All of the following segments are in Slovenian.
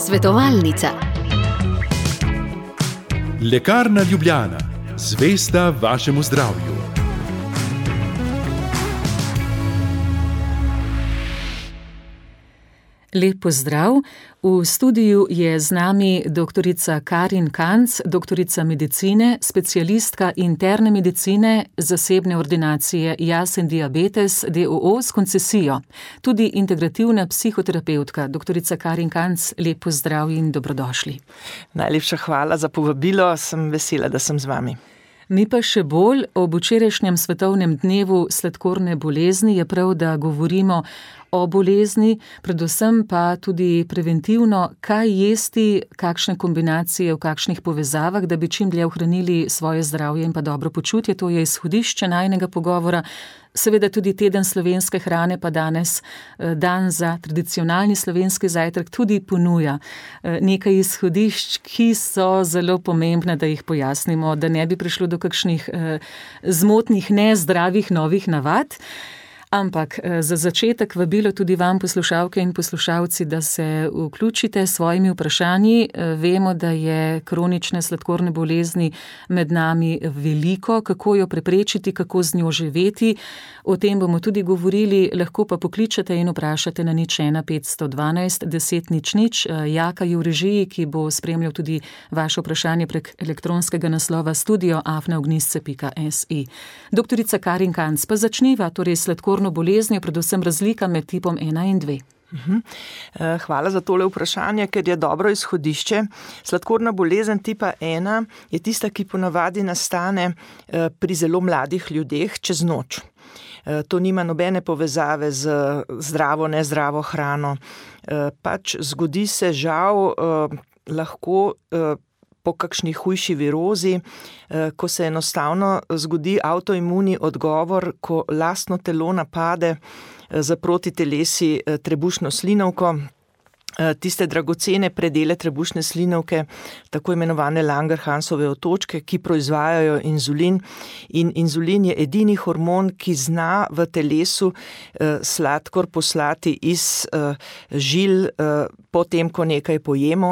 Svetovalnica. Lekarna Ljubljana, zvesta vašemu zdravju. Lep pozdrav. V studiu je z nami doktorica Karin Kanc, doktorica medicine, specialistka interne medicine, zasebne ordinacije Jaz in Diabetes d.o.o. s koncesijo. Tudi integrativna psihoterapevtka. Doktorica Karin Kanc, lep pozdrav in dobrodošli. Najlepša hvala za povabilo, sem vesela, da sem z vami. Mi pa še bolj ob včerajšnjem svetovnem dnevu sladkorne bolezni je prav, da govorimo o bolezni, predvsem pa tudi preventivno, kaj jesti, kakšne kombinacije, v kakšnih povezavah, da bi čim dlje ohranili svoje zdravje in pa dobro počutje. To je izhodišče najinega pogovora. Seveda tudi teden slovenske hrane pa danes, dan za tradicionalni slovenski zajtrk, tudi ponuja nekaj izhodišč, ki so zelo pomembne, da jih pojasnimo, da ne bi prišlo do kakšnih zmotnih, nezdravih novih navad. Ampak za začetek vabilo tudi vam, poslušalke in poslušalci, da se vključite s svojimi vprašanji. Vemo, da je kronične sladkorne bolezni med nami veliko, kako jo preprečiti, kako z njo živeti. O tem bomo tudi govorili, lahko pa pokličete in vprašate na 01 512 10 00. Jaka je v režiji, ki bo spremljal tudi vaše vprašanje prek elektronskega naslova studio@ognjisce.si. Doktorica Karin Kanc, pa začniva, torej sladkorno boleznijo, predvsem razlika med tipom 1 in 2. Hvala za tole vprašanje, ker je dobro izhodišče. Sladkorna bolezen tipa 1 je tista, ki ponavadi nastane pri zelo mladih ljudeh čez noč. To nima nobene povezave z zdravo, nezdravo hrano. Pač zgodi se žal lahko po kakšni hujši virozi, ko se enostavno zgodi avtoimuni odgovor, ko lastno telo napade za protitelesi trebušno slinavko, tiste dragocene predele trebušne slinavke, tako imenovane Langerhansove otočke, ki proizvajajo inzulin. In inzulin je edini hormon, ki zna v telesu sladkor poslati iz žil, potem, ko nekaj pojemo,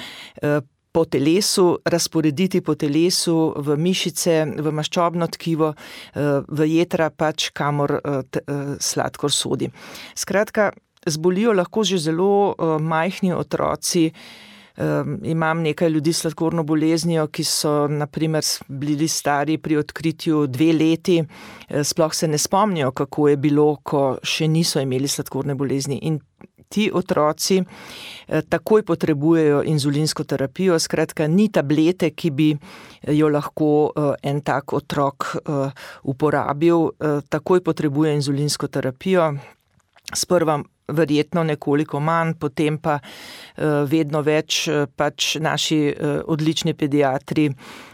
po telesu, razporediti po telesu, v mišice, v maščobno tkivo, v jetra, pač kamor sladkor sodi. Skratka, zbolijo lahko že zelo majhni otroci. Imam nekaj ljudi s sladkorno boleznijo, ki so na primer bili stari pri odkritju 2 leti, sploh se ne spomnijo, kako je bilo, ko še niso imeli sladkorne bolezni. In ti otroci takoj potrebujejo inzulinsko terapijo, skratka ni tablete, ki bi jo lahko en tak otrok uporabil, takoj potrebuje inzulinsko terapijo, sprva verjetno nekoliko manj, potem pa vedno več pač naši odlični pediatri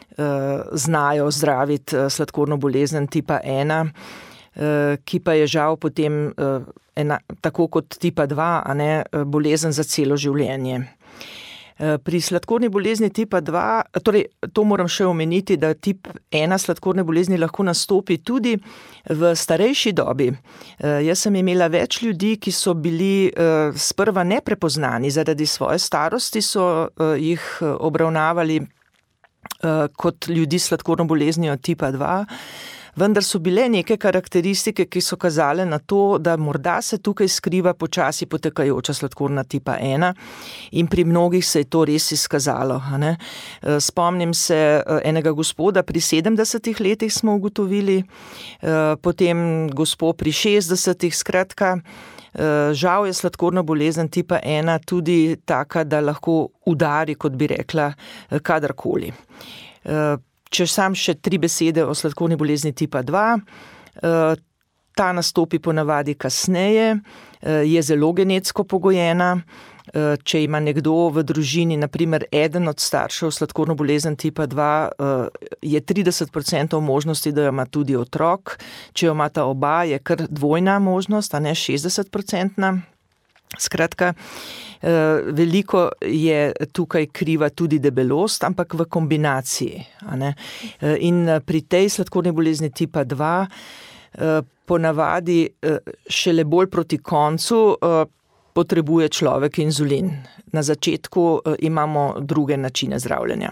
znajo zdraviti sladkorno bolezen tipa 1, ki pa je žal potem tako kot tipa 2, bolezen za celo življenje. Pri sladkorni bolezni tipa 2, torej to moram še omeniti, da tip 1 sladkorne bolezni lahko nastopi tudi v starejši dobi. Jaz sem imela več ljudi, ki so bili sprva neprepoznani, zaradi svoje starosti so jih obravnavali kot ljudi s sladkorno boleznijo tipa 2, vendar so bile neke karakteristike, ki so kazale na to, da morda se tukaj skriva počasi potekajoča sladkorna tipa 1 in pri mnogih se je to res izkazalo. Spomnim se enega gospoda, pri 70 letih smo ugotovili, potem gospo pri 60, skratka, žal je sladkorna bolezen tipa 1 tudi taka, da lahko udari, kot bi rekla, kadarkoli. Če sam še 3 besede o sladkorni bolezni tipa 2, ta nastopi ponavadi kasneje, je zelo genetsko pogojena. Če ima nekdo v družini, na primer eden od staršev sladkorno bolezen tipa 2, je 30% možnosti, da jo ima tudi otrok. Če jo imata oba, je kar dvojna možnost, 60%. Skratka, veliko je tukaj kriva tudi debelost, ampak v kombinaciji. In pri tej sladkorni bolezni tipa 2 ponavadi šele bolj proti koncu potrebuje človek inzulin. Na začetku imamo druge načine zdravljenja.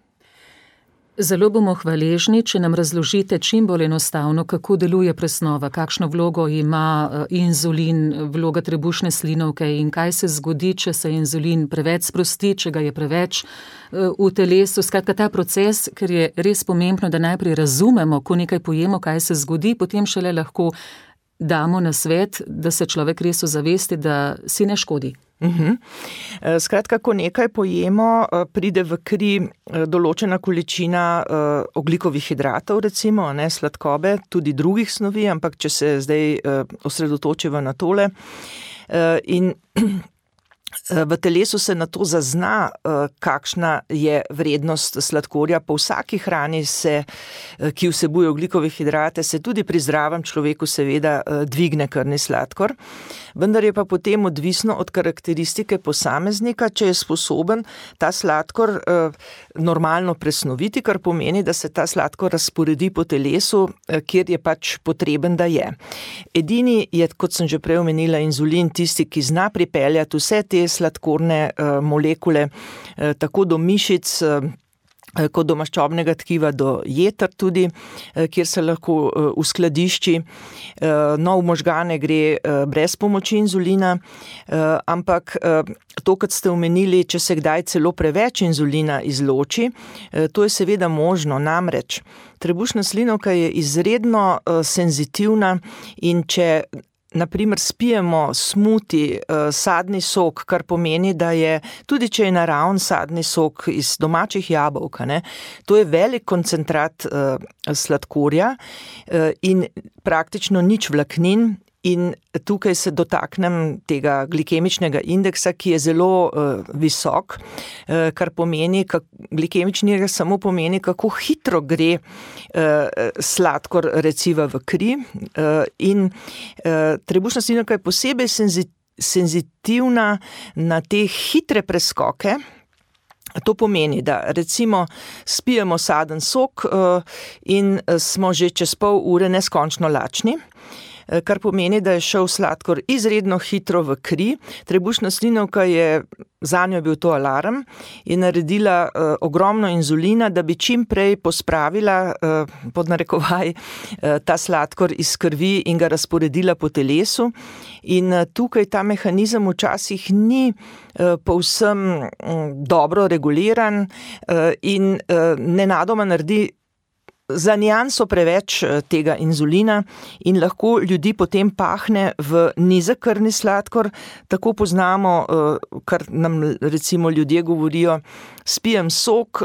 Zelo bomo hvaležni, če nam razložite čim bolj enostavno, kako deluje presnova, kakšno vlogo ima inzulin, vloga trebušne slinavke in kaj se zgodi, če se inzulin preveč sprosti, če ga je preveč v telesu. Skratka, ta proces, ker je res pomembno, da najprej razumemo, ko nekaj pojemo, kaj se zgodi, potem šele lahko damo na svet, da se človek res ozavesti, da si ne škodi. Skratka, ko nekaj pojemo, pride v kri določena količina ogljikovih hidratov, recimo, ne sladkobe, tudi drugih snovi, ampak če se zdaj osredotočiva na tole. In v telesu se na to zazna, kakšna je vrednost sladkorja. Po vsaki hrani ki vsebuje ogljikove hidrate, se tudi pri zdravem človeku seveda dvigne krvni sladkor. Vendar je pa potem odvisno od karakteristike posameznika, če je sposoben ta sladkor normalno presnoviti, kar pomeni, da se ta sladkor razporedi po telesu, kjer je pač potreben, da je. Edini je, kot sem že prej omenila, inzulin tisti, ki zna pripeljati vse te sladkorne molekule tako do mišic, kot do maščobnega tkiva, do jeter tudi, kjer se lahko uskladišči. No, v možgane gre brez pomoči inzulina, ampak to, kot ste omenili, če se kdaj celo preveč inzulina izloči, to je seveda možno, namreč trebušna slinavka je izredno senzitivna in če na primer spijemo smuti, sadni sok, kar pomeni, da je, tudi če je naraven sadni sok iz domačih jabolk, to je velik koncentrat sladkorja in praktično nič vlaknin. In tukaj se dotaknem tega glikemičnega indeksa, ki je zelo visok, kar pomeni, glikemični indeks samo pomeni, kako hitro gre sladkor reciva v kri. In trebušna slinavka je posebej senzitivna na te hitre preskoke. To pomeni, da recimo spijemo saden sok in smo že čez pol ure neskončno lačni, kar pomeni, da je šel sladkor izredno hitro v kri. Trebušna slinavka zanjo bil to alarm, je naredila ogromno inzulina, da bi čim prej pospravila pod narekovaj ta sladkor iz krvi in ga razporedila po telesu. In tukaj ta mehanizem včasih ni povsem dobro reguliran in nenadoma naredi za nianso preveč tega inzulina in lahko ljudi potem pahne v nizek krvni sladkor. Tako poznamo, kar nam recimo ljudje govorijo, spijem sok,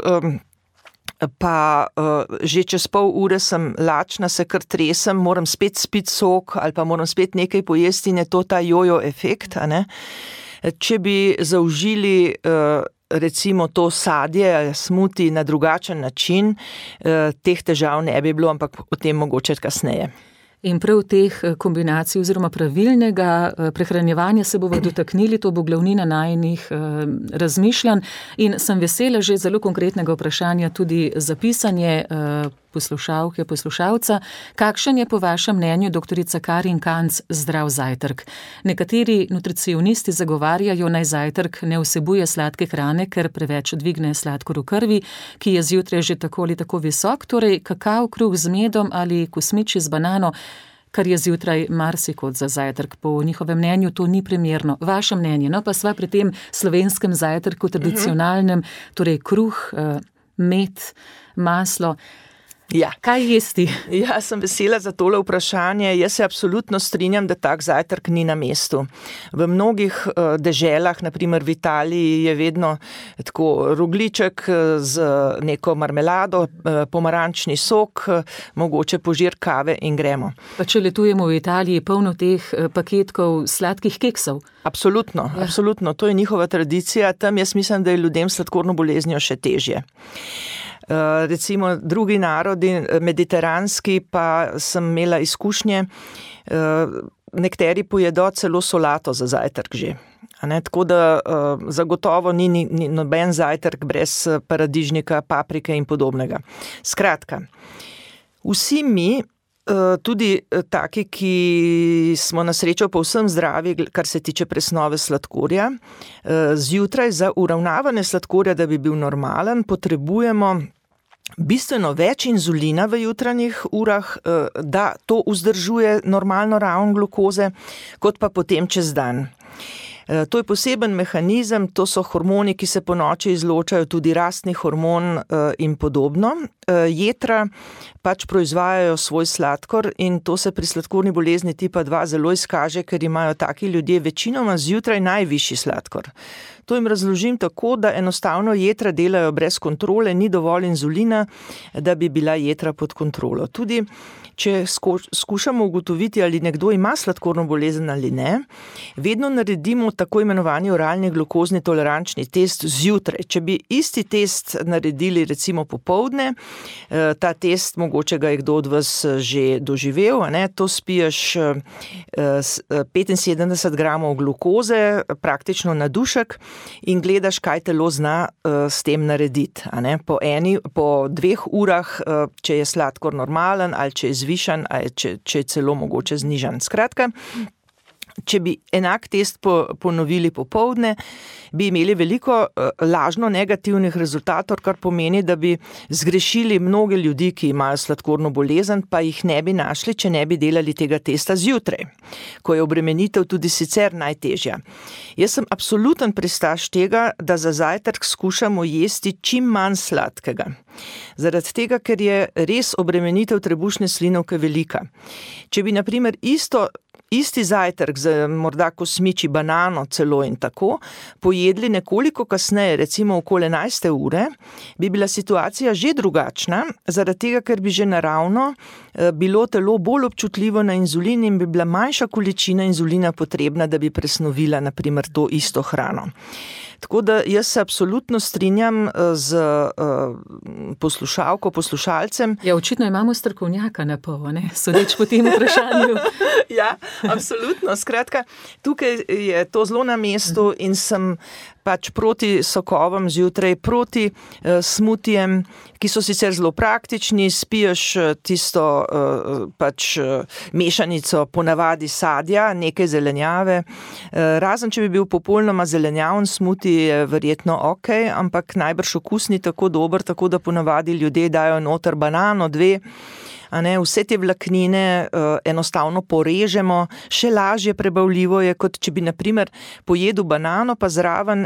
pa že čez pol ure sem lačna, se kar tresem, moram spet spiti sok ali pa moram spet nekaj pojesti in je to ta jojo efekt. Če bi zaužili recimo to sadje, smuti na drugačen način, teh težav ne bi bilo, ampak o tem mogoče kasneje. In prav teh kombinacij oziroma pravilnega prehranjevanja se bomo dotaknili, to bo glavnina najinih razmišljanj in sem vesela že zelo konkretnega vprašanja tudi za pisanje poslušalke, poslušalca. Kakšen je po vašem mnenju, doktorica Karin Kanc, zdrav zajtrk? Nekateri nutricionisti zagovarjajo, naj zajtrk ne vsebuje sladke hrane, ker preveč dvigne sladkor v krvi, ki je zjutraj že tako ali tako visok, torej kakav, kruh z medom ali kosmiči z banano, kar je zjutraj marsikot za zajtrk. Po njihovem mnenju to ni primerno. Vaše mnenje, no pa sva pri tem slovenskem zajtrku, tradicionalnem, torej kruh, med, maslo. Ja. Kaj jesti? Ja, sem vesela za tole vprašanje. Jaz se absolutno strinjam, da tak zajtrk ni na mestu. V mnogih deželah, na primer v Italiji, je vedno tako rogljiček z neko marmelado, pomarančni sok, mogoče požir kave in gremo. Pa če letujemo v Italiji, polno teh paketkov sladkih keksov. Absolutno, absolutno. To je njihova tradicija. Tam jaz mislim, da je ljudem s sladkorno boleznijo še težje. Recimo drugi narodi, mediteranski, pa sem imela izkušnje, nekateri pojedo celo solato za zajtrk že. Tako da zagotovo ni noben zajtrk brez paradižnika, paprike in podobnega. Skratka, vsi mi tudi taki, ki smo na srečo povsem zdravi, kar se tiče presnove sladkorja. Zjutraj za uravnavanje sladkorja, da bi bil normalen, potrebujemo bistveno več inzulina v jutranjih urah, da to vzdržuje normalno raven glukoze, kot pa potem čez dan. To je poseben mehanizem, to so hormoni, ki se ponoči izločajo, tudi rastni hormon in podobno. Jetra pač proizvajajo svoj sladkor in to se pri sladkorni bolezni tipa 2 zelo izkaže, ker imajo taki ljudje večinoma zjutraj najvišji sladkor. To jim razložim tako, da enostavno jetra delajo brez kontrole, ni dovolj inzulina, da bi bila jetra pod kontrolo. Tudi če skušamo ugotoviti, ali nekdo ima sladkorno bolezen ali ne, vedno naredimo tako imenovani oralni glukozni tolerančni test zjutraj. Če bi isti test naredili recimo popoldne, ta test, mogoče ga je kdo od vas že doživel, to spiješ 75 gramov glukoze, praktično na dušek, in gledaš, kaj telo zna s tem narediti. Po 2 urah, če je sladkor normalen, ali če je zvišan, ali če je celo mogoče znižan. Skratka, če bi enak test ponovili popoldne, bi imeli veliko lažno negativnih rezultatov, kar pomeni, da bi zgrešili mnoge ljudi, ki imajo sladkorno bolezen, pa jih ne bi našli, če ne bi delali tega testa zjutraj, ko je obremenitev tudi sicer najtežja. Jaz sem absoluten pristaš tega, da za zajtrk skušamo jesti čim manj sladkega. Zaradi tega, ker je res obremenitev trebušne slinavke velika. Če bi na primer isti zajtrk z morda kosmiči, banano celo in tako, pojedli nekoliko kasneje, recimo okoli 11. ure, bi bila situacija že drugačna, zaradi tega, ker bi že naravno bilo telo bolj občutljivo na inzulin in bi bila manjša količina inzulina potrebna, da bi presnovila na primer to isto hrano. Tako da jaz se absolutno strinjam z poslušalcem. Ja, očitno imamo strokovnjaka na pol, sodeč po tem vprašanju. Ja, absolutno. Skratka, tukaj je to zelo na mestu in sem pač proti sokovom zjutraj, proti smutijem, ki so sicer zelo praktični, spiješ tisto mešanico ponavadi sadja, nekaj zelenjave. Razen, če bi bil popolnoma zelenjaven smuti, je verjetno okej, ampak najbrž okus ni tako dober, tako da ponavadi ljudje dajo noter banano, 2, vse te vlaknine enostavno porežemo, še lažje prebavljivo je, kot če bi na primer pojedel banano, pa zraven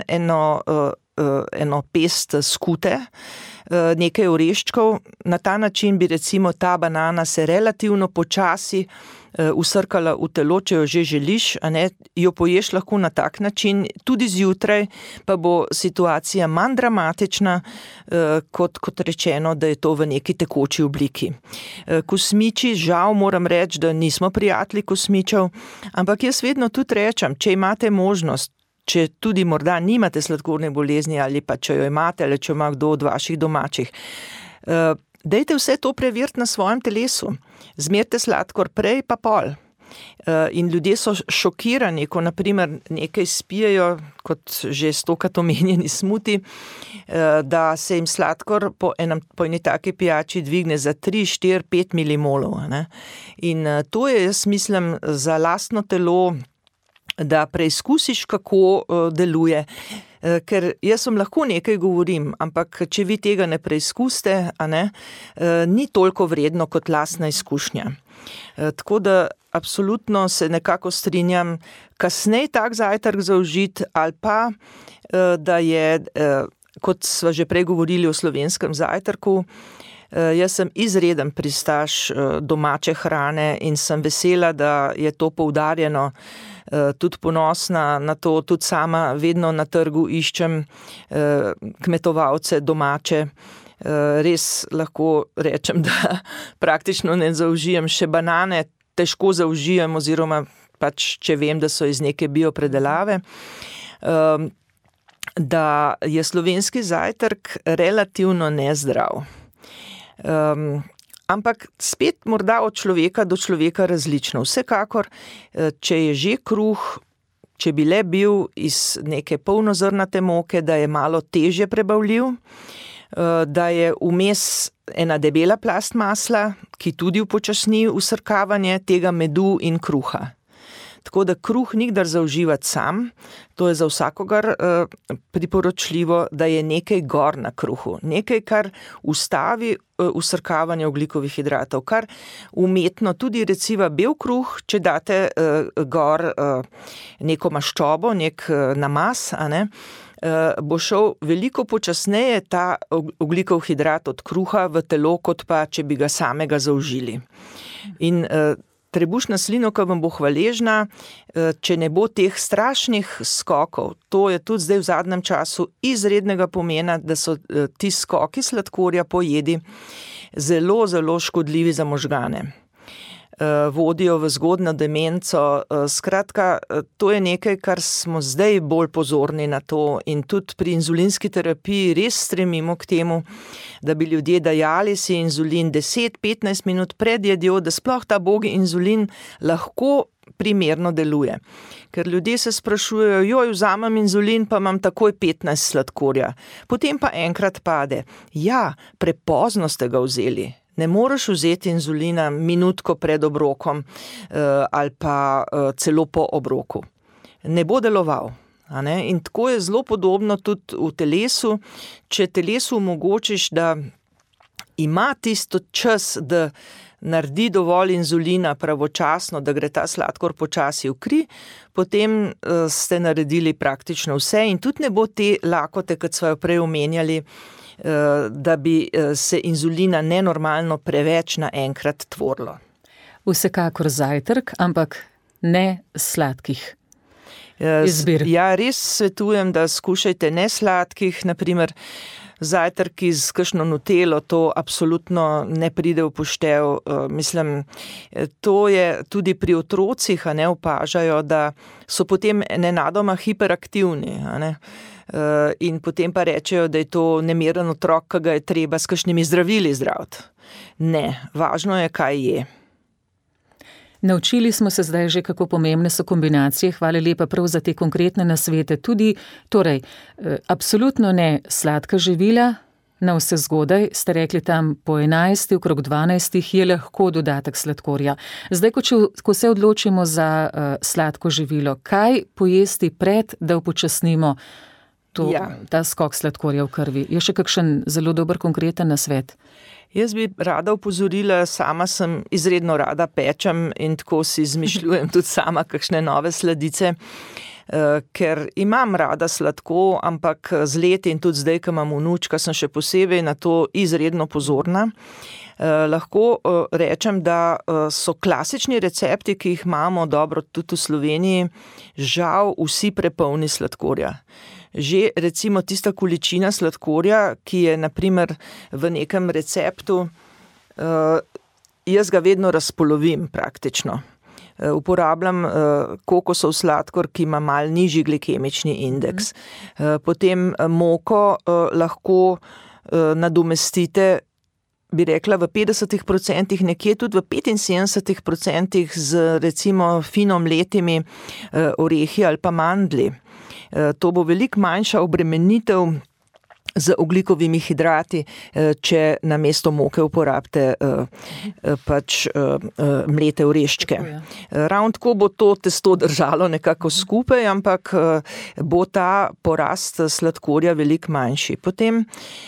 eno pest skute, nekaj oreščkov. Na ta način bi recimo ta banana se relativno počasi usrkala v telo, če jo že želiš, jo poješ lahko na tak način, tudi zjutraj pa bo situacija manj dramatična, kot rečeno, da je to v neki tekoči obliki. Kosmiči, žal moram reči, da nismo prijatelji kosmičev, ampak jaz vedno tudi rečem, če imate možnost, če tudi morda nimate sladkorne bolezni ali pa če jo imate ali če ima kdo od vaših domačih, dajte vse to preveriti na svojem telesu. Zmerite sladkor prej pa pol. In ljudje so šokirani, ko naprimer nekaj spijejo, kot že stokrat omenjeni smuti, da se jim sladkor po eni taki pijači dvigne za 3, 4, 5 milimolov. In to je, jaz mislim, za lastno telo, da preizkusiš, kako deluje. Ker jaz vam lahko nekaj govorim, ampak če vi tega ne preizkusite, ni toliko vredno kot lastna izkušnja. Tako da absolutno se nekako strinjam, kasneje tak zajtrk zaužiti ali pa, da je, kot sva že prej govorili o slovenskem zajtrku, jaz sem izreden pristaš domače hrane in sem vesela, da je to poudarjeno, tudi ponosna na to, tudi sama vedno na trgu iščem kmetovalce domače. Res lahko rečem, da praktično ne zaužijem še banane, težko zaužijem oziroma pač, če vem, da so iz neke biopredelave, da je slovenski zajtrk relativno nezdrav. Ampak spet morda od človeka do človeka različno. Vsekakor, če je že kruh, če bi le bil iz neke polnozrnate moke, da je malo težje prebavljiv, da je vmes ena debela plast masla, ki tudi upočasni vsrkavanje tega medu in kruha. Tako da kruh nikdar zauživati sam, to je za vsakogar priporočljivo, da je nekaj gor na kruhu. Nekaj, kar ustavi vsrkavanje ogljikovih hidratov, kar umetno tudi recimo bel kruh, če date gor neko maščobo, nek namaz, bo šel veliko počasneje ta ogljikov hidrat od kruha v telo, kot pa če bi ga samega zaužili. In trebušna slinavka vam bo hvaležna, če ne bo teh strašnih skokov. To je tudi zdaj v zadnjem času izrednega pomena, da so ti skoki sladkorja po jedi zelo, zelo škodljivi za možgane. Vodijo v zgodnjo demenco. Skratka, to je nekaj, kar smo zdaj bolj pozorni na to in tudi pri inzulinski terapiji res stremimo k temu, da bi ljudje dajali si inzulin 10-15 minut pred jedjo, da sploh ta bogi inzulin lahko primerno deluje. Ker ljudje se sprašujejo, vzamem inzulin, pa imam takoj 15 sladkorja. Potem pa enkrat pade. Ja, prepozno ste ga vzeli. Ne moreš vzeti inzulina minutko pred obrokom ali pa celo po obroku. Ne bo deloval. In tako je zelo podobno tudi v telesu. Če telesu omogočiš, da ima tisto čas, da naredi dovolj inzulina pravočasno, da gre ta sladkor počasi v kri, potem ste naredili praktično vse in tudi ne bo te lakote, kot smo jo prej omenjali, da bi se inzulina nenormalno preveč naenkrat tvorilo. Vsekakor zajtrk, ampak ne sladkih izbir. Ja, res svetujem, da skušajte ne sladkih, naprimer zajtrki z kakšno nutelo, to absolutno ne pride v poštev. Mislim, to je tudi pri otrocih, opažajo, da so potem nenadoma hiperaktivni, in potem pa rečejo, da je to nemeren otrok, ki ga je treba s kakšnimi zdravili zdraviti. Ne, važno je, kaj je. Naučili smo se zdaj že, kako pomembne so kombinacije. Hvala lepa prav za te konkretne nasvete. Tudi, absolutno ne sladka živila, na vse zgodaj, ste rekli tam po 11, okrog 12 je lahko dodatek sladkorja. Zdaj, ko se odločimo za sladko živilo, kaj pojesti pred, da upočasnimo ta skok sladkorja v krvi? Je še kakšen zelo dober konkreten nasvet? Jaz bi rada opozorila, sama sem izredno rada pečem in tako si izmišljujem tudi sama kakšne nove sladice, ker imam rada sladko, ampak z leti in tudi zdaj, ko imam vnučka, sem še posebej na to izredno pozorna. Lahko rečem, da so klasični recepti, ki jih imamo dobro tudi v Sloveniji, žal vsi prepolni sladkorja. Že recimo tista količina sladkorja, ki je naprimer v nekem receptu, jaz ga vedno razpolovim praktično. Uporabljam kokosov sladkor, ki ima mal nižji glikemični indeks. Potem moko lahko nadomestite, bi rekla, v 50%, nekje tudi v 75% z recimo fino mletimi orehi ali pa mandlji. To bo veliko manjša obremenitev z ogljikovimi hidrati, če namesto moke uporabite mlete oreščke. Ravno tako bo to testo držalo nekako skupaj, ampak bo ta porast sladkorja veliko manjši. Potem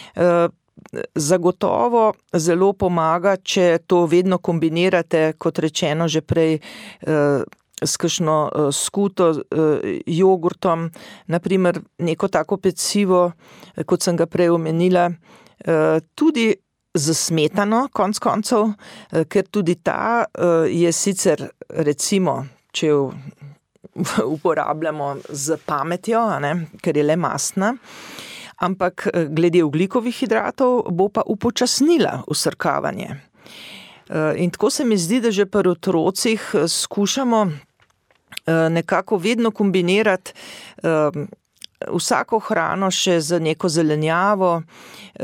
zagotovo zelo pomaga, če to vedno kombinirate, kot rečeno že prej, s kakšno skuto jogurtom, naprimer neko tako pecivo, kot sem ga prej omenila, tudi z smetano, konec koncev, ker tudi ta je sicer, recimo, če jo uporabljamo z pametjo, ker je le mastna, ampak glede ogljikovih hidratov bo pa upočasnila vsrkavanje. In tako se mi zdi, da že pri otrocih skušamo nekako vedno kombinirati vsako hrano še z neko zelenjavo,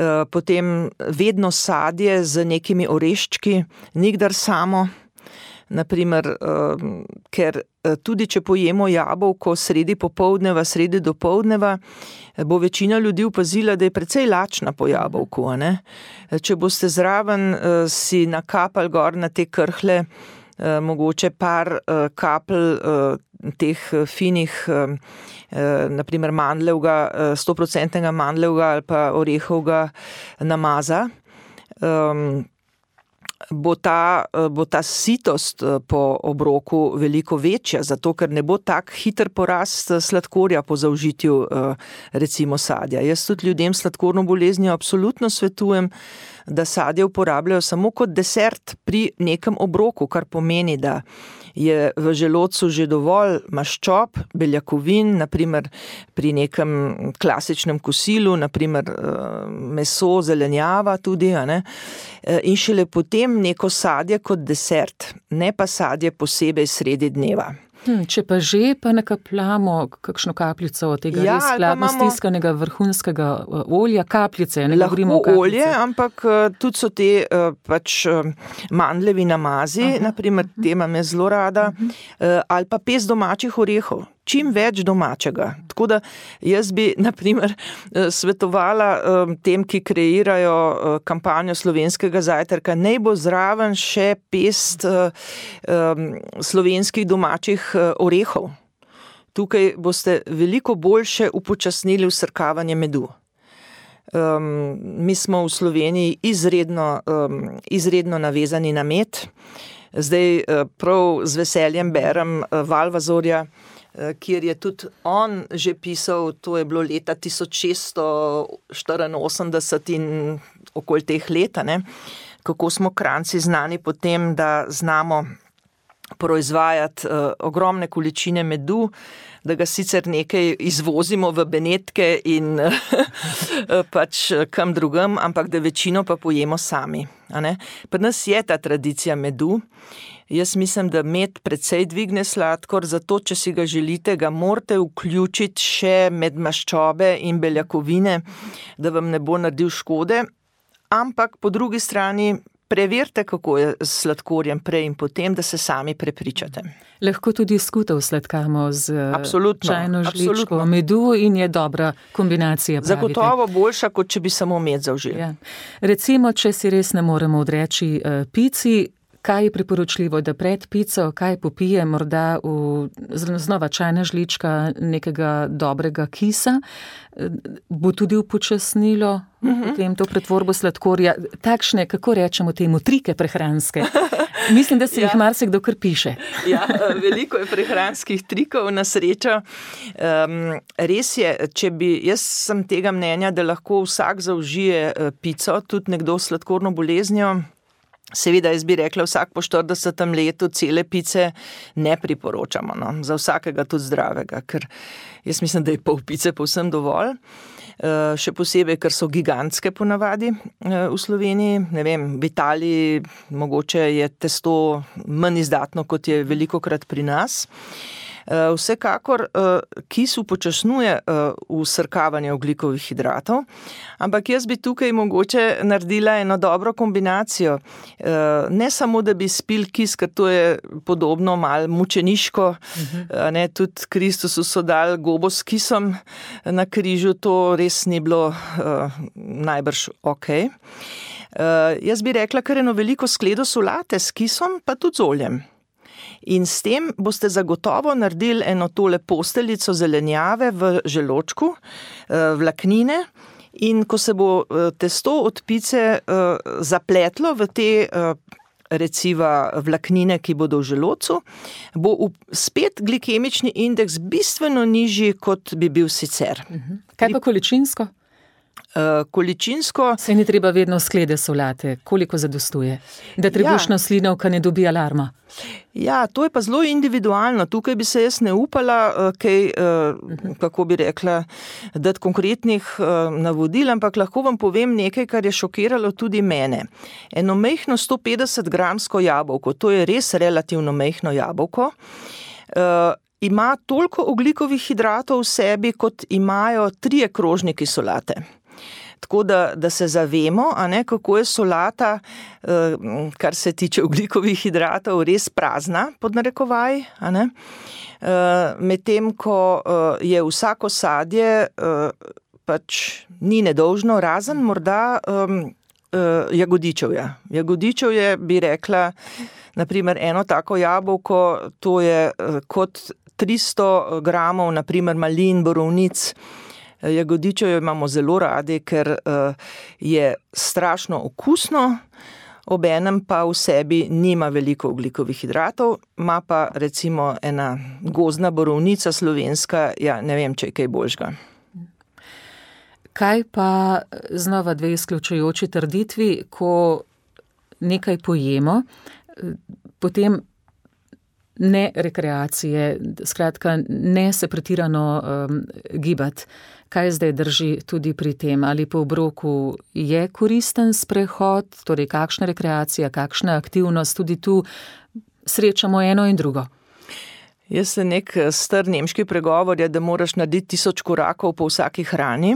potem vedno sadje z nekimi oreščki, nikdar samo. naprimer, ker tudi če pojemo jabolko sredi popoldneva, sredi dopoldneva, bo večina ljudi opazila, da je precej lačna po jabolku, a ne? Če boste zraven si nakapali gor na te krhle, mogoče par kapelj teh finih, naprimer mandljevega, 100% mandljevega ali pa orehovega namaza, bo ta sitost po obroku veliko večja, zato ker ne bo tak hiter porast sladkorja po zaužitju recimo sadja. Jaz tudi ljudem s sladkorno boleznijo absolutno svetujem, da sadje uporabljajo samo kot desert pri nekem obroku, kar pomeni, da je v želodcu že dovolj maščob, beljakovin, naprimer pri nekem klasičnem kosilu, naprimer meso, zelenjava tudi, a ne? In šele potem neko sadje kot desert, ne pa sadje posebej sredi dneva. Če pa že, pa nakapljamo kakšno kapljico od tega res hladno stiskanega vrhunskega olja, kapljice, ne govorimo o kapljice. Lahko olje, ampak tudi so te pač mandljevi namazi, naprimer, te imam jaz zelo rada, ali pa pest domačih orehov. Čim več domačega. Tako da jaz bi, naprimer, svetovala tem, ki kreirajo kampanjo slovenskega zajtrka, naj bo zraven še pest slovenskih domačih orehov. Tukaj boste veliko boljše upočasnili vsrkavanje medu. Mi smo v Sloveniji izredno navezani na med. Zdaj prav z veseljem berem Valvazorja, kjer je tudi on že pisal, to je bilo leta 1684 in okoli teh let, ne, kako smo Kranjci znani po tem, da znamo proizvajati ogromne količine medu, da ga sicer nekaj izvozimo v Benetke in pač kam drugam, ampak da večino pa pojemo sami. A ne? Pri nas je ta tradicija medu. Jaz mislim, da med precej dvigne sladkor, zato če si ga želite, ga morate vključiti še med maščobe in beljakovine, da vam ne bo naredil škode, ampak po drugi strani preverite, kako je s sladkorjem prej in potem, da se sami prepričate. Lahko tudi skutev sladkamo z čajno žličko medu in je dobra kombinacija, pravite. Zagotovo boljša, kot če bi samo med zaužili. Ja. Recimo, če si res ne moremo odreči pici, kaj je priporočljivo, da pred pico, kaj popije, morda znova čajna žlička nekega dobrega kisa, bo tudi upočasnilo potem to pretvorbo sladkorja. Takšne, kako rečemo temu, trike prehranske. Mislim, da si jih marsikdo kar piše. Ja, veliko je prehranskih trikov na srečo. Res je, jaz sem tega mnenja, da lahko vsak zaužije pico, tudi nekdo s sladkorno boleznijo. Seveda, jaz bi rekla, vsak po 40. letu cele pice ne priporočamo, no, za vsakega tudi zdravega, ker jaz mislim, da je pol pice povsem dovolj. Še posebej, ker so gigantske ponavadi v Sloveniji. Ne vem, v Italiji mogoče je testo manj izdatno, kot je velikokrat pri nas. Vsekakor kis upočasnjuje vsrkavanje ogljikovih hidratov, ampak jaz bi tukaj mogoče naredila eno dobro kombinacijo. Ne samo, da bi spil kis, ker to je podobno malo mučeniško, ne, tudi Kristusu so dali gobo s kisom na križu, to res ni bilo najbrž okej. Jaz bi rekla, kar eno veliko skledo solate s kisom, pa tudi z oljem. In s tem boste zagotovo naredili eno tole posteljico zelenjave v želodčku, vlaknine, in ko se bo testo od pice zapletlo v te reciva vlaknine, ki bodo v želodcu, bo spet glikemični indeks bistveno nižji, kot bi bil sicer. Kaj pa količinsko? Količinsko... Se ni treba vedno sklede solate, koliko zadostuje? Da trebušna slinavka ne dobi alarma? Ja, to je pa zelo individualno. Tukaj bi se jaz ne upala kaj, kako bi rekla, dati konkretnih navodil, ampak lahko vam povem nekaj, kar je šokiralo tudi mene. Eno majhno 150 gramsko jabolko, to je res relativno majhno jabolko, ima toliko ogljikovih hidratov v sebi, kot imajo 3 krožniki solate. Tako da se zavemo, kako je solata, kar se tiče ogljikovih hidratov, res prazna, pod narekovaj. Medtem, ko je vsako sadje pač ni nedolžno, razen morda jagodičevja. Jagodičevje bi rekla, naprimer, eno tako jabolko, to je kot 300 gramov, naprimer malin, borovnic. Jagodičevje imamo zelo radi, ker je strašno okusno, obenem pa v sebi nima veliko ogljikovih hidratov, ima pa recimo ena gozdna borovnica slovenska, ja, ne vem, če je kaj boljšega. Kaj pa znova dve izključujoči trditvi, ko nekaj pojemo, potem ne rekreacije, skratka ne se pretirano gibati. Kaj zdaj drži tudi pri tem? Ali po obroku je koristen sprehod, torej kakšna rekreacija, kakšna aktivnost, tudi tu srečamo eno in drugo? Jaz se nek star nemški pregovor je, da moraš narediti 1000 korakov po vsaki hrani.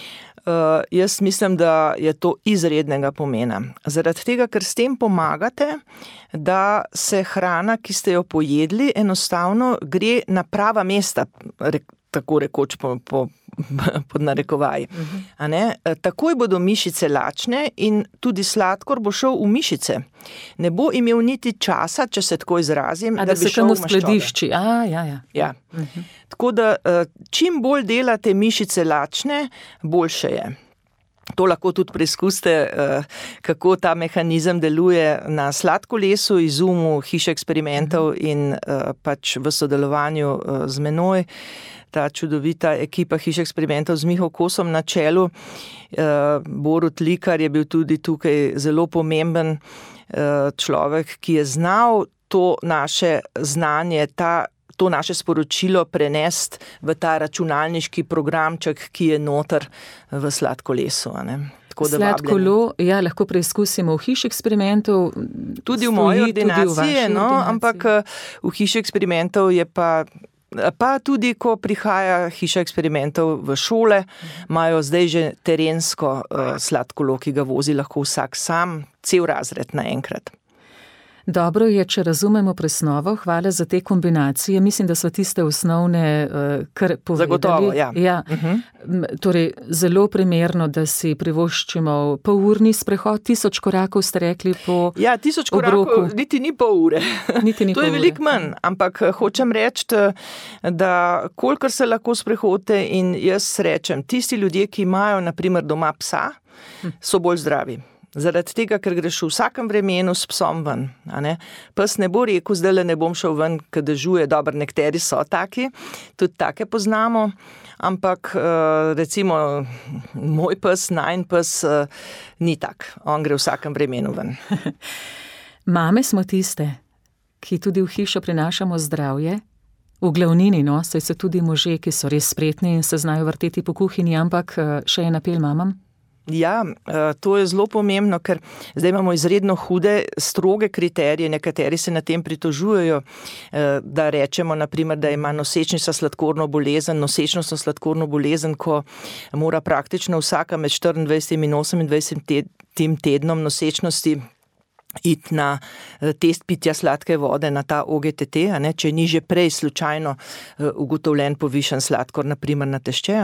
Jaz mislim, da je to izrednega pomena. Zaradi tega, ker s tem pomagate, da se hrana, ki ste jo pojedli, enostavno gre na prava mesta, tako rekoč pod narekovaj. Takoj bodo mišice lačne in tudi sladkor bo šel v mišice. Ne bo imel niti časa, če se tako izrazim, da bi šel v skladišči. Ja. Tako da čim bolj delate mišice lačne, boljše je. To lahko tudi preizkusite, kako ta mehanizem deluje na sladkolesu, izumu Hiše eksperimentov in pač v sodelovanju z menoj. Ta čudovita ekipa Hiše eksperimentov z Miho Kosom na čelu. Borut Likar je bil tudi tukaj zelo pomemben človek, ki je znal to naše znanje, to naše sporočilo prenesti v ta računalniški programček, ki je noter v sladkolesu. Sladkolo, ja, lahko preizkusimo v Hiši eksperimentov. Tudi v moji ordinaciji, ampak v Hiši eksperimentov je pa tudi, ko prihaja Hiša eksperimentov v šole, imajo zdaj že terensko sladkolo, ki ga vozi lahko vsak sam, cel razred naenkrat. Dobro je, če razumemo presnovo, hvala za te kombinacije. Mislim, da so tiste osnovne kar povedali. Zagotovo, ja. Ja. Torej, zelo primerno, da si privoščimo polurni sprehod, 1000 korakov ste rekli po obroku. Ja, 1000 korakov, niti ni pol ure. To je veliko manj, ampak hočem reči, da kolikor se lahko sprehodite in jaz rečem, tisti ljudje, ki imajo naprimer doma psa, so bolj zdravi. Zaradi tega, ker greš v vsakem vremenu s psom ven. Pes ne bo rekel, zdaj ne bom šel ven, ker dežuje, dobro, nekateri so taki, tudi take poznamo, ampak recimo moj pes, najin pes ni tak, on gre v vsakem vremenu ven. Mame smo tiste, ki tudi v hišo prinašamo zdravje, v glavnini, saj so tudi možje, ki so res spretni in se znajo vrteti po kuhinji, ampak še en apel mamam. Ja, to je zelo pomembno, ker zdaj imamo izredno hude, stroge kriterije, nekateri se na tem pritožujejo, da rečemo, naprimer, da ima nosečnica sladkorno bolezen, nosečnostno sladkorno bolezen, ko mora praktično vsaka med 24 in 28 tednom nosečnosti iti na test pitja sladke vode, na ta OGTT, če ni že prej slučajno ugotovljen povišen sladkor, naprimer na tešče,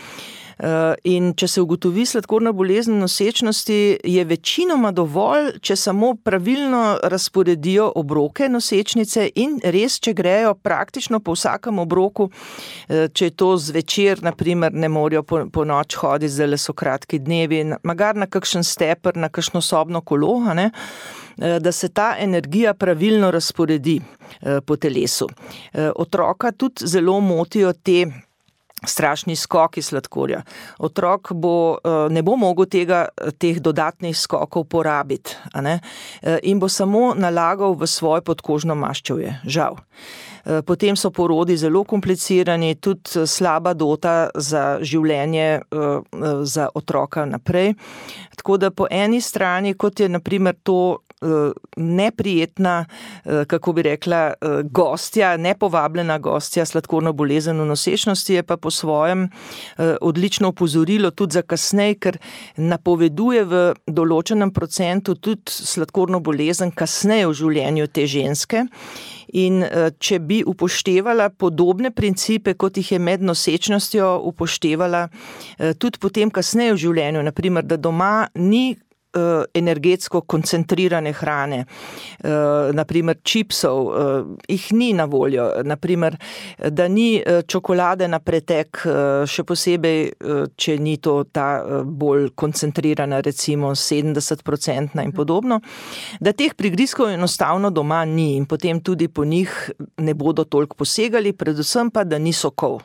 In če se ugotovi sladkorna bolezen nosečnosti, je večinoma dovolj, če samo pravilno razporedijo obroke nosečnice in res, če grejo praktično po vsakem obroku, če je to zvečer, naprimer, ne morajo po noč hoditi, zdaj so kratki dnevi, magar na kakšen steper, na kakšno sobno kolo, da se ta energija pravilno razporedi po telesu. Otroka tudi zelo motijo te strašni skoki sladkorja. Otrok ne bo mogel teh dodatnih skokov porabiti, in bo samo nalagal v svoje podkožno maščevje, žal. Potem so porodi zelo komplicirani, tudi slaba dota za življenje za otroka naprej. Tako da po eni strani, kot je naprimer to neprijetna, kako bi rekla, gostja, nepovabljena gostja sladkorno bolezen v nosečnosti, je pa po svojem odlično opozorilo tudi za kasneje, ker napoveduje v določenem procentu tudi sladkorno bolezen kasneje v življenju te ženske. In če bi upoštevala podobne principe, kot jih je med nosečnostjo upoštevala tudi potem kasneje v življenju, naprimer, da doma ni energetsko koncentrirane hrane, naprimer čipsov, jih ni na voljo, naprimer, da ni čokolade na pretek, še posebej, če ni to ta bolj koncentrirana, recimo 70% in podobno, da teh prigrizkov enostavno doma ni in potem tudi po njih ne bodo toliko posegali, predvsem pa, da ni sokov.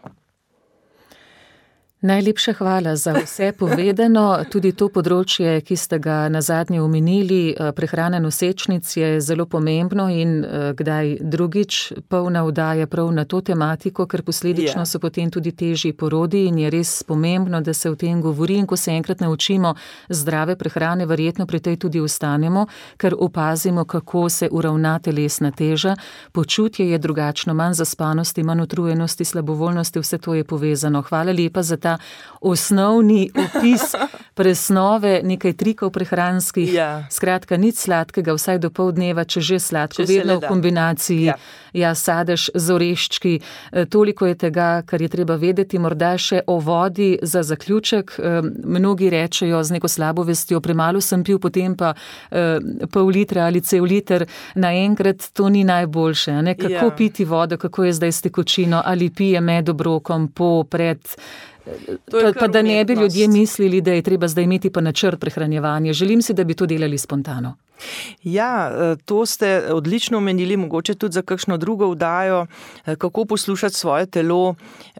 Najlepša hvala za vse povedano. Tudi to področje, ki ste ga nazadnje omenili, prehrana nosečnic je zelo pomembno in kdaj drugič polna oddaja prav na to tematiko, ker posledično so potem tudi težji porodi in je res pomembno, da se o tem govori in ko se enkrat naučimo zdrave prehrane, verjetno pri tej tudi ostanemo, ker opazimo, kako se uravna telesna teža, počutje je drugačno, manj zaspanosti, manj utrujenosti, slabovoljnosti, vse to je povezano. Hvala lepa za ta osnovni opis presnove, nekaj trikov prehranskih, skratka nič sladkega, vsaj do pol dneva, če že sladko, vedno v kombinaciji, sadež z oreščki, toliko je tega, kar je treba vedeti, morda še o vodi za zaključek, mnogi rečejo z neko slabo vestjo, premalo sem pil, potem pa pol litra ali cel liter, naenkrat to ni najboljše, ne? Kako piti vodo, kako je zdaj s tekočino, ali pije med obrokom, po, pred... Pa da ne bi ljudje mislili, da je treba zdaj imeti pa načrt prehranjevanja. Želim si, da bi to delali spontano. Ja, to ste odlično omenili, mogoče tudi za kakšno drugo oddajo, kako poslušati svoje telo.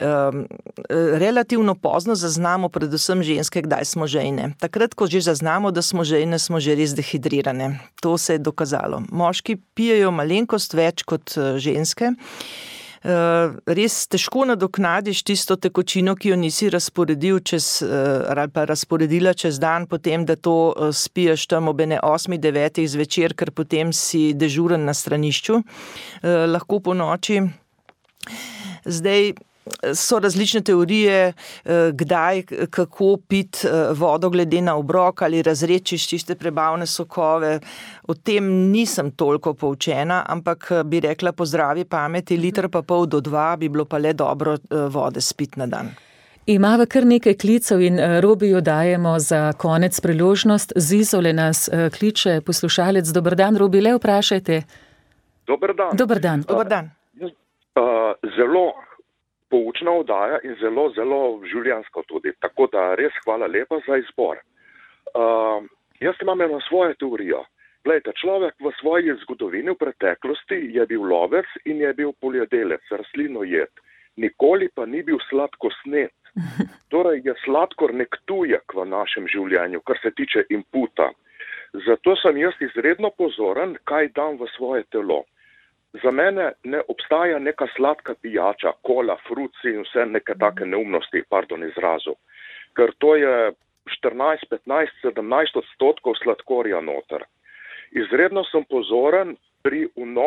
Relativno pozno zaznamo, predvsem ženske, kdaj smo žejne. Takrat, ko že zaznamo, da smo žejne, smo že res dehidrirane. To se je dokazalo. Moški pijejo malenkost več kot ženske. Res težko nadoknadiš tisto tekočino, ki jo nisi razporedil ali pa razporedila čez dan, potem, da to spiješ tam ob 8-9 zvečer, ker potem si dežuren na stranišču, lahko po noči. Zdaj, so različne teorije, kdaj, kako piti vodo glede na obrok ali razrečiš tiste prebavne sokove. O tem nisem toliko poučena, ampak bi rekla po zdravi pameti, 1,5 litra do 2 bi bilo pa le dobro vode spiti na dan. Imava kar nekaj klicev in Robiju dajemo za konec priložnost. Z Izole nas kliče poslušalec. Dober dan, Robi, le vprašajte. Dober dan. Dober dan. Dober dan. Zelo poučna oddaja in zelo, zelo življenjsko tudi. Tako da res hvala lepa za izbor. Jaz imam eno svojo teorijo. Glejte, človek v svoji zgodovini v preteklosti je bil lovec in je bil poljedelec, rastlinojed. Nikoli pa ni bil sladkosnet. Torej je sladkor nek tujek v našem življenju, kar se tiče inputa. Zato sem jaz izredno pozoren, kaj dam v svoje telo. Za mene ne obstaja neka sladka pijača, kola, fruci in vse neke take neumnosti, pardon izrazu. Ker to je 14, 15, 17% sladkorja noter. Izredno sem pozoren pri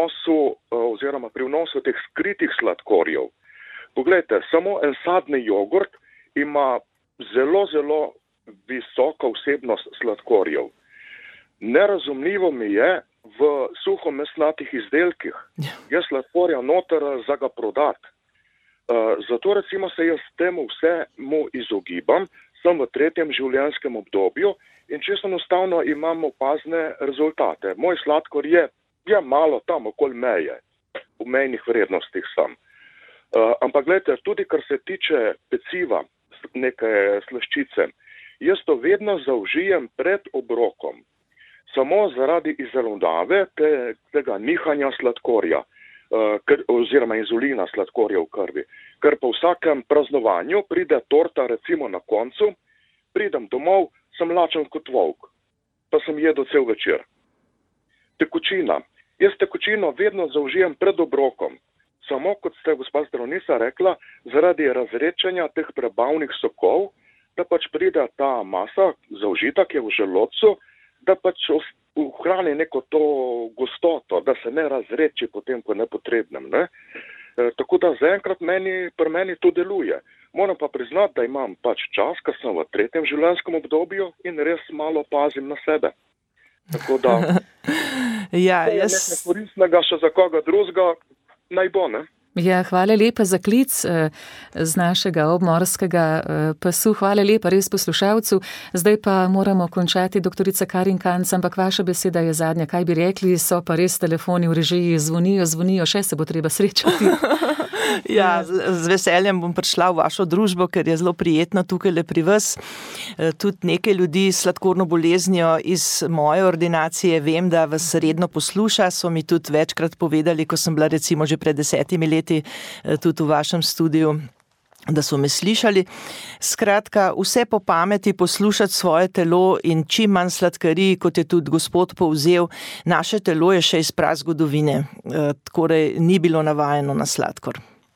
vnosu teh skritih sladkorjev. Poglejte, samo en sadni jogurt ima zelo, zelo visoko vsebnost sladkorjev. Nerazumljivo mi je v suhomesnatih izdelkih. Jaz sladkorja noter za ga prodati. Zato recimo se jaz temu vsemu izogibam, sem v 3. življenjskem obdobju in čisto enostavno imam opazne rezultate. Moj sladkor je malo tam okoli meje, v mejnih vrednostih sem. Ampak gledajte, tudi kar se tiče peciva, neke slaščice, jaz to vedno zaužijem pred obrokom. Samo zaradi izravnave tega nihanja sladkorja, oziroma inzulina sladkorja v krvi. Ker po vsakem praznovanju pride torta recimo na koncu, pridem domov, sem lačen kot volk, pa sem jedel cel večer. Tekočina. Jaz tekočino vedno zaužijem pred obrokom. Samo, kot ste gospa zdravnica rekla, zaradi razrečenja teh prebavnih sokov, da pač pride ta masa, zaužitek je v želodcu, da pač ohrani neko to gostoto, da se ne razreči potem po nepotrebnem. Ne? Tako da zaenkrat pri meni to deluje. Moram pa priznati, da imam pač čas, ker sem v 3. življenjskem obdobju in res malo pazim na sebe. Tako da ja, to je nekaj koristnega še za koga drugega, naj bo, ne? Ja, hvala lepa za klic z našega obmorskega pasu. Hvala lepa res poslušalcu. Zdaj pa moramo končati, doktorica Karin Kanc, ampak vaša beseda je zadnja. Kaj bi rekli, so pa res telefoni v režiji, zvonijo, še se bo treba srečati. Ja, z veseljem bom prišla v vašo družbo, ker je zelo prijetno tukaj le pri vas. Tudi nekaj ljudi s sladkorno boleznijo iz moje ordinacije vem, da vas redno posluša, so mi tudi večkrat povedali, ko sem bila recimo že pred 10 leti tudi v vašem studiu, da so me slišali. Skratka, vse po pameti poslušati svoje telo in čim manj sladkarij, kot je tudi gospod povzel, naše telo je še iz prazgodovine, torej ni bilo navajeno na sladkor.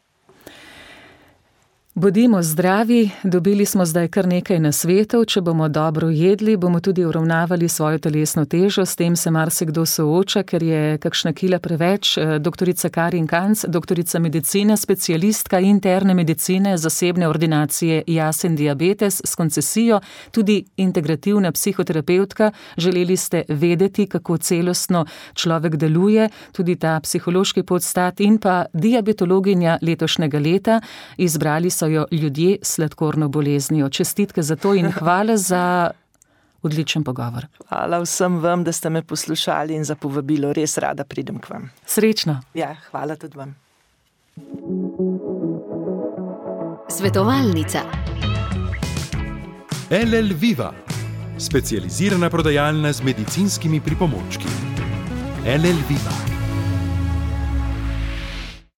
Bodimo zdravi, dobili smo zdaj kar nekaj nasvetov, če bomo dobro jedli, bomo tudi uravnavali svojo telesno težo, s tem se marsikdo sooča, ker je kakšna kila preveč. Doktorica Karin Kanc, doktorica medicine, specialistka interne medicine, zasebne ordinacije Jasen diabetes s koncesijo, tudi integrativna psihoterapevtka. Želeli ste vedeti, kako celostno človek deluje, tudi ta psihološki podstat in pa diabetologinja letošnjega leta. Izbrali so jo ljudje s sladkorno boleznijo. Čestitke za to in hvala za odličen pogovor. Hvala vsem vam, da ste me poslušali in za povabilo. Res rada pridem k vam. Srečno. Ja, hvala tudi vam. Svetovalnica. LL Viva, specializirana prodajalna z medicinskimi pripomočki. LL Viva.